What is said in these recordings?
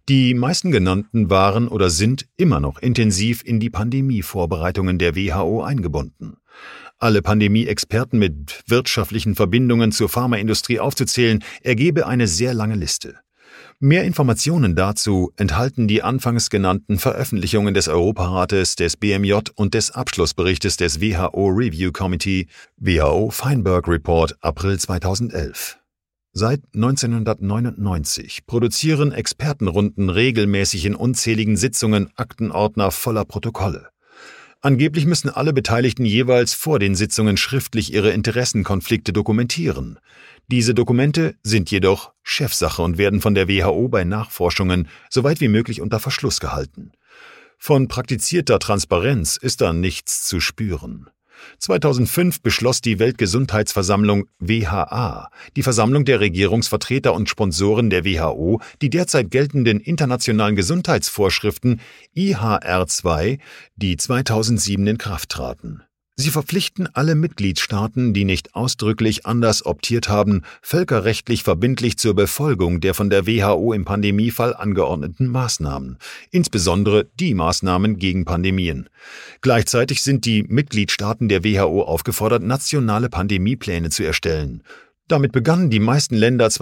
Die meisten genannten waren oder sind immer noch intensiv in die Pandemievorbereitungen der WHO eingebunden. Alle Pandemie-Experten mit wirtschaftlichen Verbindungen zur Pharmaindustrie aufzuzählen, ergebe eine sehr lange Liste. Mehr Informationen dazu enthalten die anfangs genannten Veröffentlichungen des Europarates, des BMJ und des Abschlussberichtes des WHO Review Committee, WHO Feinberg Report, April 2011. Seit 1999 produzieren Expertenrunden regelmäßig in unzähligen Sitzungen Aktenordner voller Protokolle. Angeblich müssen alle Beteiligten jeweils vor den Sitzungen schriftlich ihre Interessenkonflikte dokumentieren. Diese Dokumente sind jedoch Chefsache und werden von der WHO bei Nachforschungen so weit wie möglich unter Verschluss gehalten. Von praktizierter Transparenz ist da nichts zu spüren. 2005 beschloss die Weltgesundheitsversammlung WHA, die Versammlung der Regierungsvertreter und Sponsoren der WHO, die derzeit geltenden internationalen Gesundheitsvorschriften IHR2, die 2007 in Kraft traten. Sie verpflichten alle Mitgliedstaaten, die nicht ausdrücklich anders optiert haben, völkerrechtlich verbindlich zur Befolgung der von der WHO im Pandemiefall angeordneten Maßnahmen, insbesondere die Maßnahmen gegen Pandemien. Gleichzeitig sind die Mitgliedstaaten der WHO aufgefordert, nationale Pandemiepläne zu erstellen. Damit begannen die meisten Länder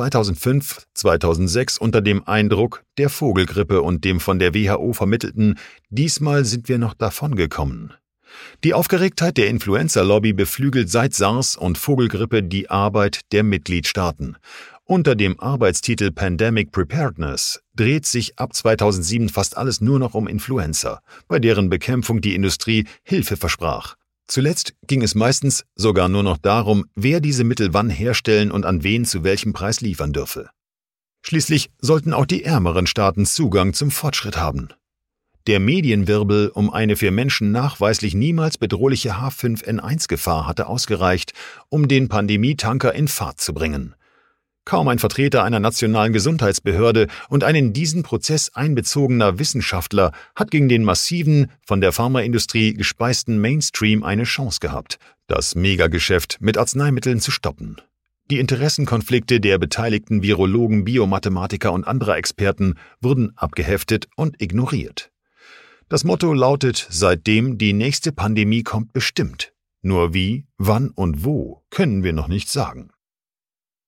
2005/2006 unter dem Eindruck der Vogelgrippe und dem von der WHO vermittelten „Diesmal sind wir noch davongekommen“. Die Aufgeregtheit der Influenza-Lobby beflügelt seit SARS und Vogelgrippe die Arbeit der Mitgliedstaaten. Unter dem Arbeitstitel Pandemic Preparedness dreht sich ab 2007 fast alles nur noch um Influenza, bei deren Bekämpfung die Industrie Hilfe versprach. Zuletzt ging es meistens sogar nur noch darum, wer diese Mittel wann herstellen und an wen zu welchem Preis liefern dürfe. Schließlich sollten auch die ärmeren Staaten Zugang zum Fortschritt haben. Der Medienwirbel um eine für Menschen nachweislich niemals bedrohliche H5N1-Gefahr hatte ausgereicht, um den Pandemietanker in Fahrt zu bringen. Kaum ein Vertreter einer nationalen Gesundheitsbehörde und ein in diesen Prozess einbezogener Wissenschaftler hat gegen den massiven, von der Pharmaindustrie gespeisten Mainstream eine Chance gehabt, das Megageschäft mit Arzneimitteln zu stoppen. Die Interessenkonflikte der beteiligten Virologen, Biomathematiker und anderer Experten wurden abgeheftet und ignoriert. Das Motto lautet seitdem: Die nächste Pandemie kommt bestimmt. Nur wie, wann und wo können wir noch nicht sagen.